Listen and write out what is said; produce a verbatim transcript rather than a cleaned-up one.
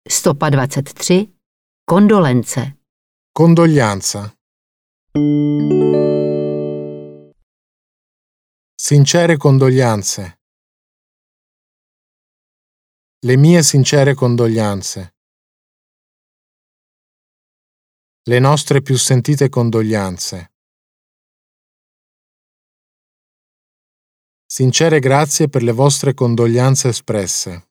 Stopa dvacet tři. Kondolence. Condoglianza. Sincere condoglianze. Le mie sincere condoglianze. Le nostre più sentite condoglianze. Sincere grazie per le vostre condoglianze espresse.